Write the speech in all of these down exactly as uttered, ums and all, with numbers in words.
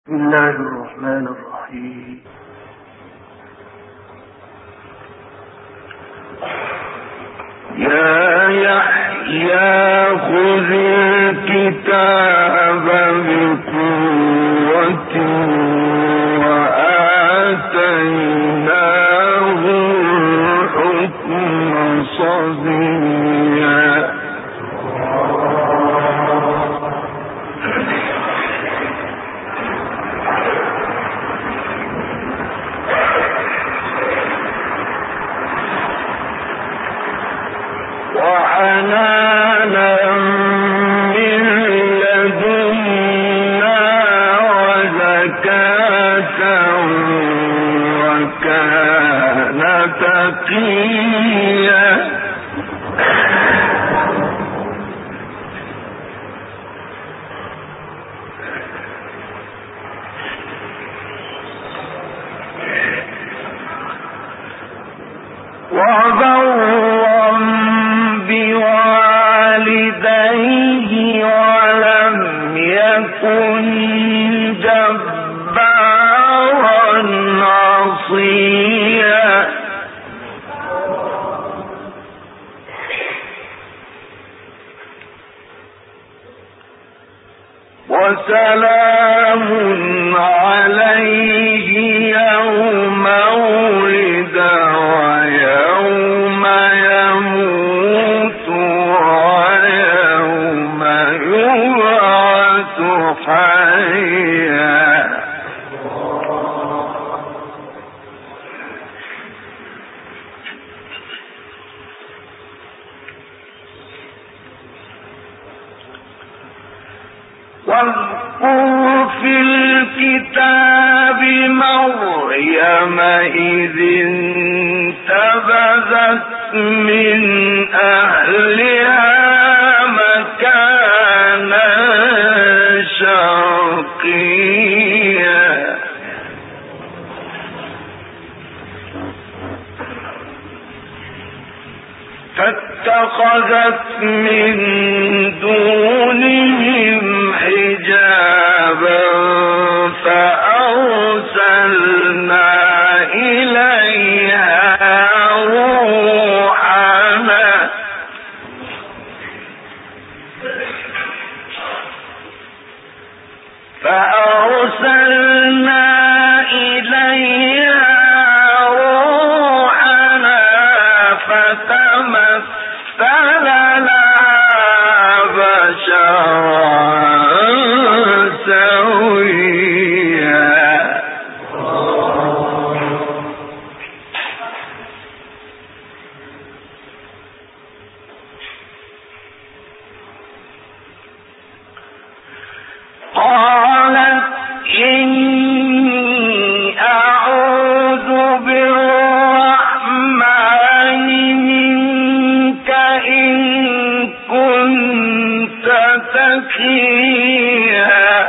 بسم الله الرحمن الرحيم. يا يحيى خذ الكتاب بقوة وآتيناه الحكم صبيا. وحنانا من لدنا وزكاة وكان تقيا. وبرا بوالديه ولم يكن جبارا عصيا. وسلام عليه يوم ولد ويوم يموت ويوم يبعث حيا. واذكر في الكتاب مريم إذ انتبذت من أهلها مكانا شرقيا. فاتخذت من دونهم حجابا فأرسلنا إليها روحنا فأرسلنا إليها روحنا فتمثل لها بشرا سويا. قالت إني أعوذ بالرحمن منك إن كنت تقيا.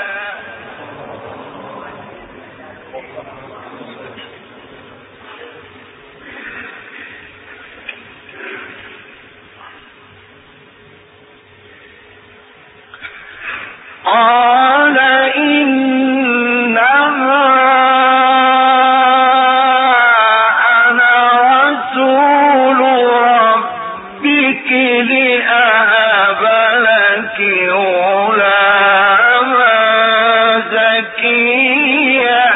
قال إنما أنا رسول ربك لأهب لك غلاما زكيا.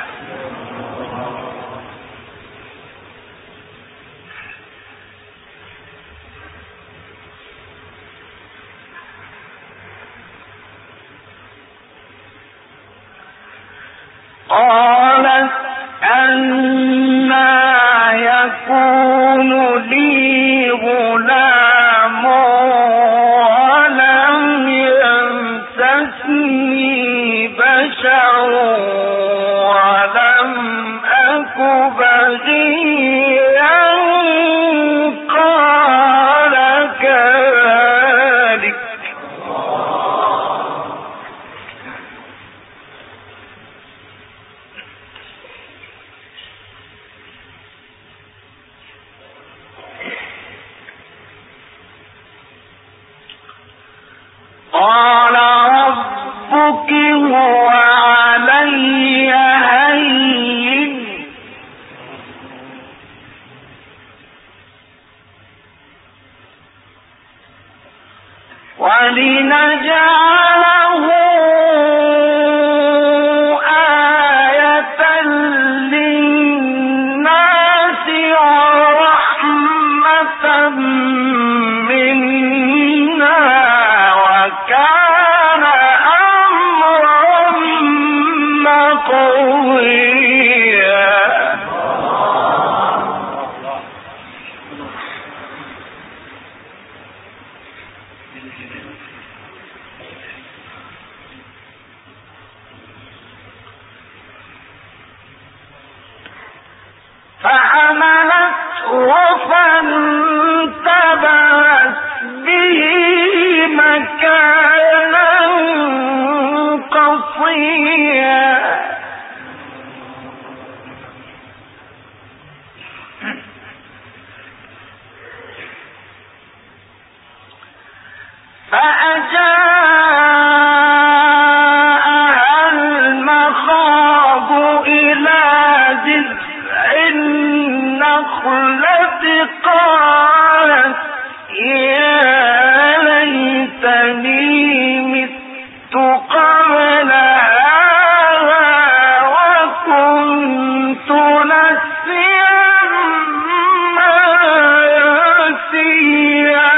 قالت أنى يكون لي غلام ولم يمسسني بشر ولم أك بغيا. قال كذلك قال ربك هو علي جعله آية للناس ورحمة منا وكان أمرا مقضيا. فحملته فانتبذت به مكانا قصيا. فأجاءها المخاض إلى جذع النخلة قالت يا ليتني مت قبل هذا وكنت نسيا منسيا.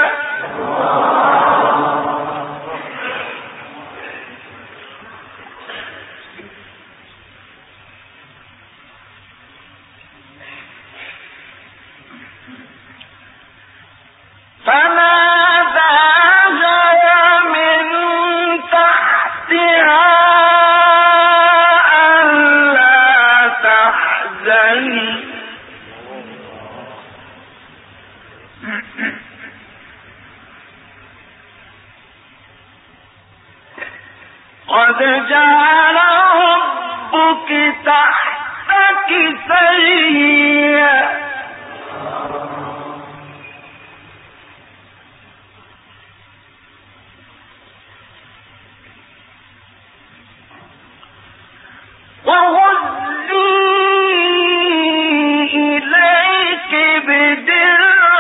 فناداها من تحتها ألا تحزني قد جعل ربك تحتك سريا. وهزي إليك بدرع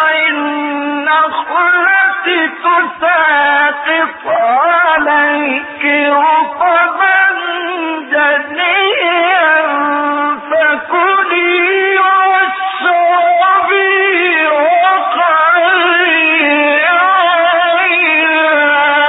النخلة تساقط عليك رطبا جنيا فكلي واشربي وقري عينا.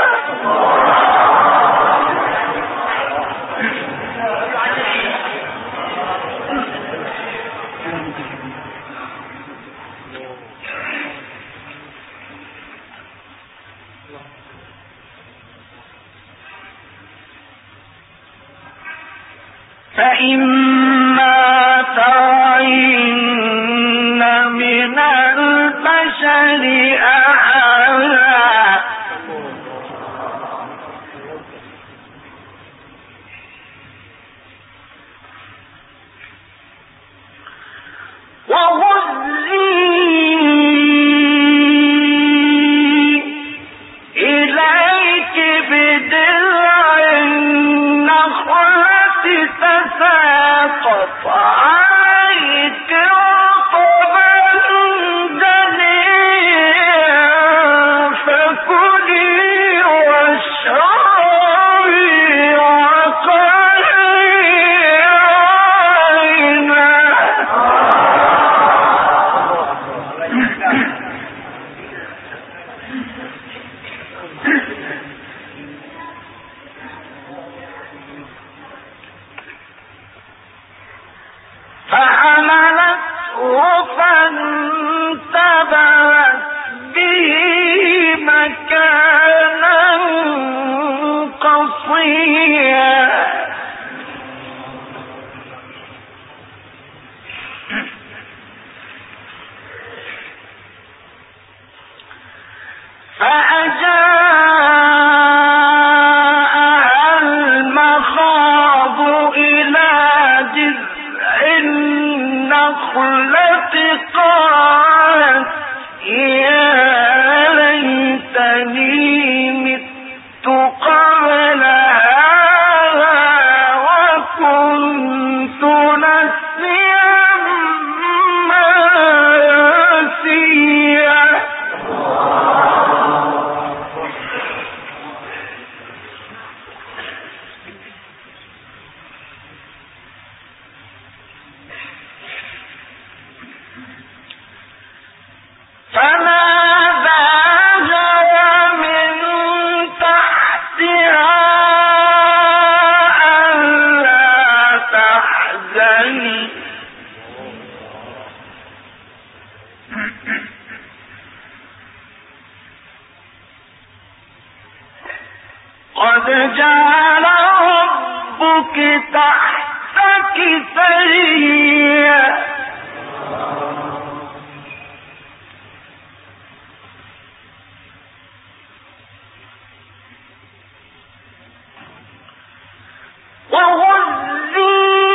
فإما ترين من البشر أحدا وهزي إليك بدرع النخلة تساقط عليك رطبا جنيا فكلي واشربي وقري عينا. فحملته فانتبذت به مكانا قصيا. فأجاءها المخاض إلى جذع النخلة قالت يا ليتني مت قبل هذا وكنت نسيا منسيا. مسني قد جعل ربك تحتك سريا وهزي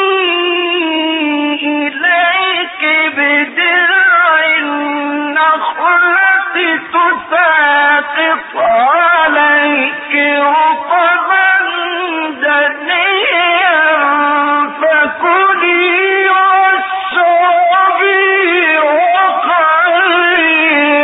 إليك بدرع النخلة تساقط عليك رطبا جنيا فكلي واشربي وقري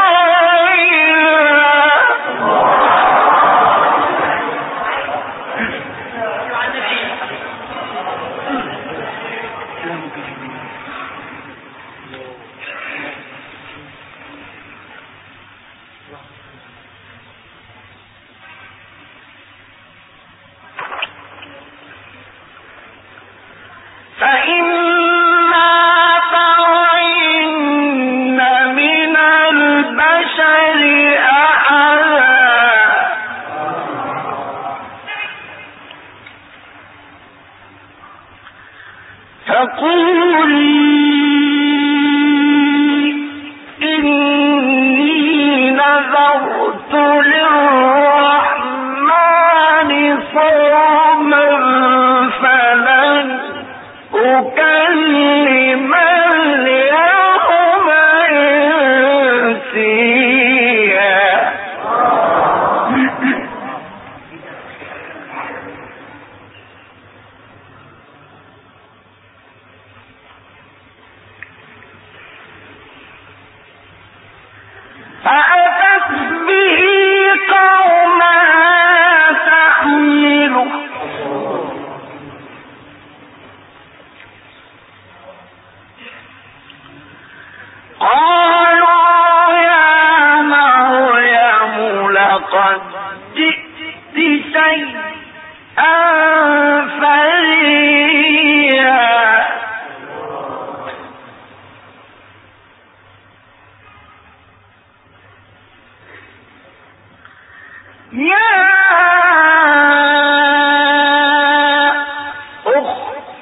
فإما ترين من البشر أحدا فقولي إني نذرت للرحمن صوما فلن أكلم اليوم إنسيا فأتت به قومها تحمله قالوا يا مريم لقد جئت شيئا فريا يا أخت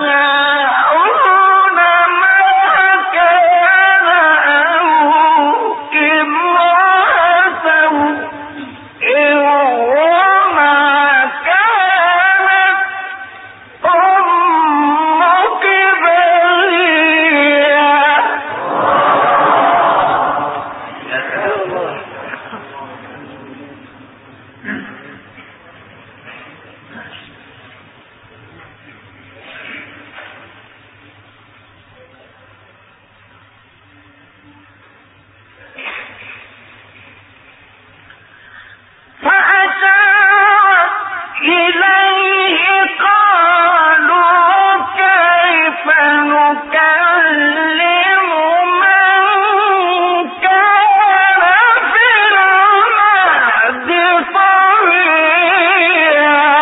هارون ما كان أبوك امرأ سوء وما كانت أمك بغيا فأشارت إليه قالوا كيف نكلم من كان في المهد صبيا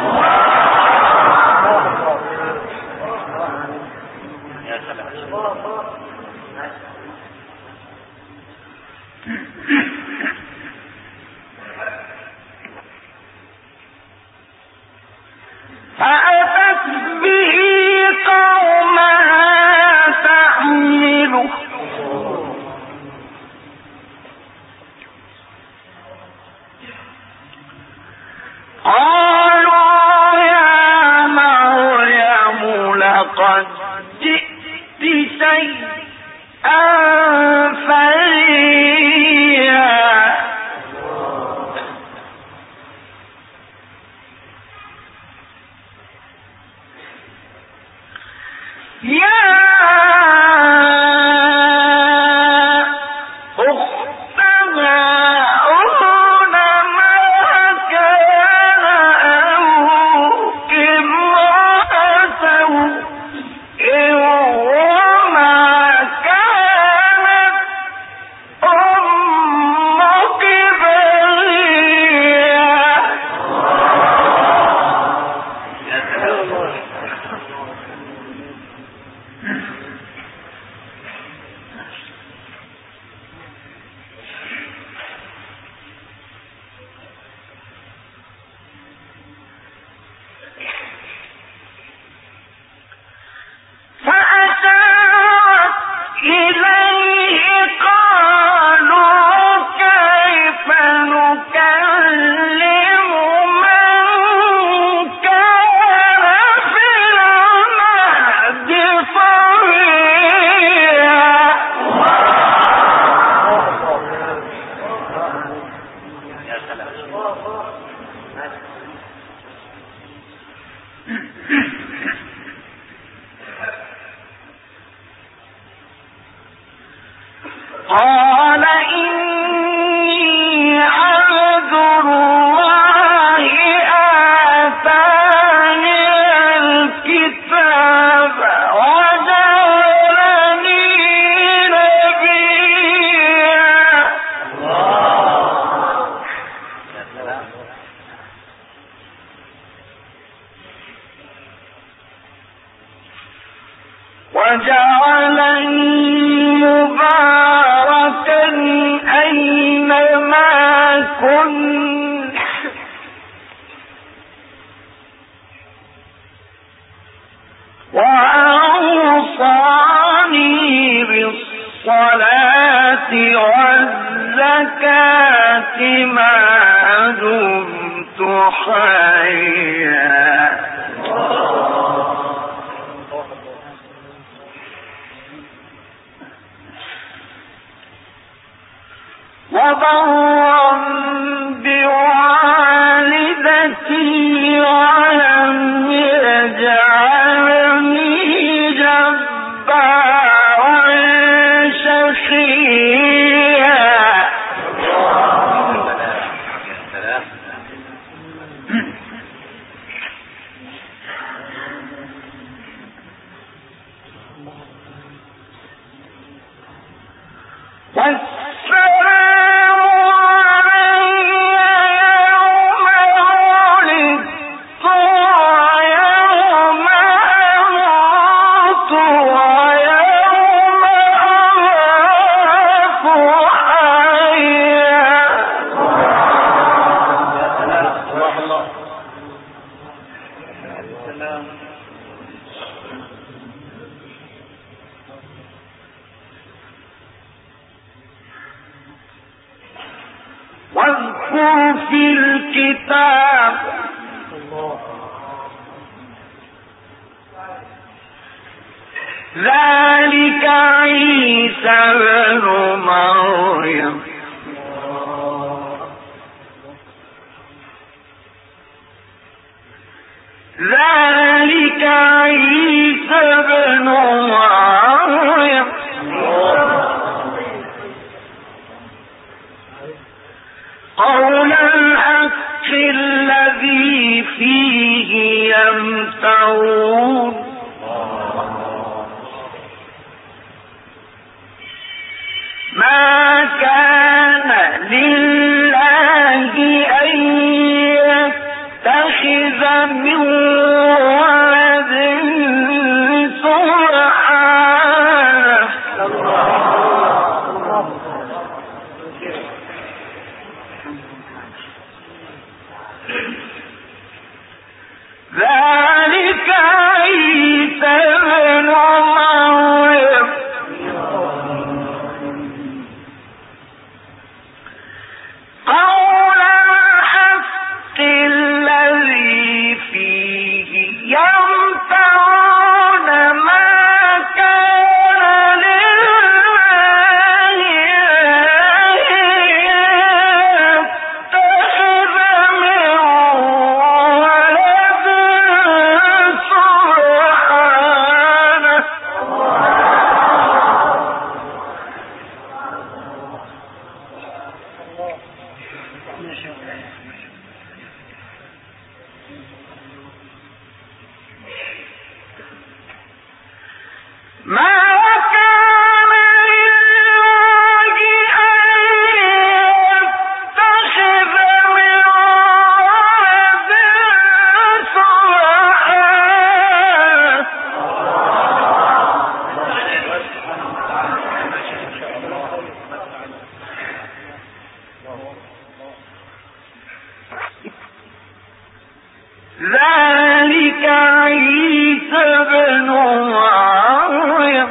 فأتت به قومها تحمله قالوا يا مريم لقد جئت شيئا فريا يا أخت هارون ما كان أبوك امرأ سوء وما كانت أمك بغيا قال إني عبد الله آتاني الكتاب وجعلني نبيا وجعلني مباركا أينما كنت وأوصاني بالصلاة والزكاة ما دمت حيا وبرا بوالدتي ولم يجعلني جبارا شقيا واذكر في الكتاب ذلك عيسى بن مريم ذلك عيسى بن مريم قول الحق الذي فيه يمترون ما كان لله أن يتخذ من ولد ذلك عيسى بن مريم قول الحق الذي فيه يمترون ما كان لله يتخذ من ولد سبحانه ما كان لله أن يتخذ من ولد سبحانه ذلك عيسى بن مريم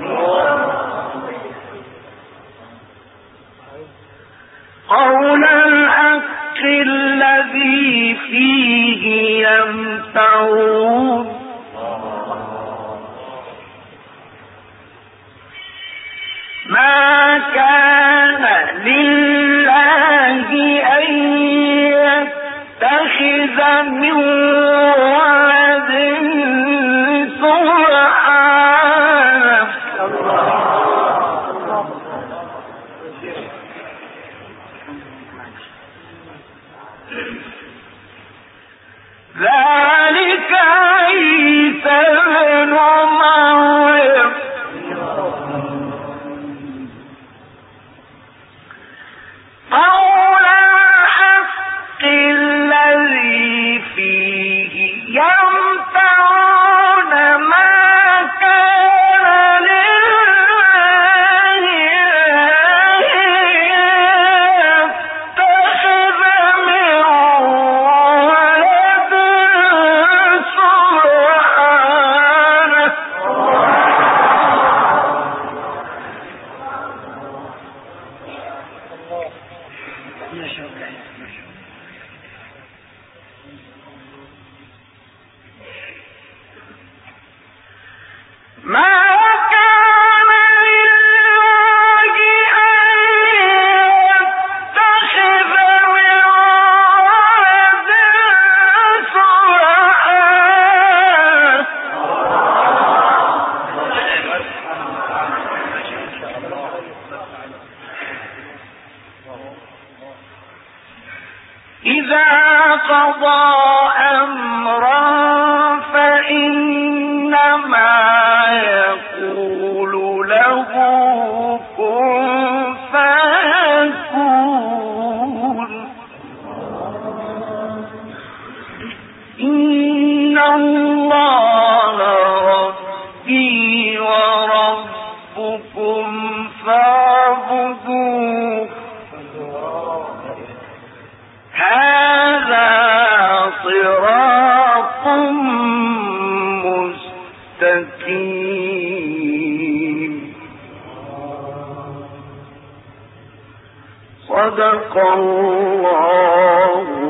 قول الحق الذي فيه يمترون ما كان لله أن يتخذ من ولد قضى أمرا فإنما يقول له كن فيكون إن الله ربي وربكم فاعبدوه هذا صراط مستقيم. صدق الله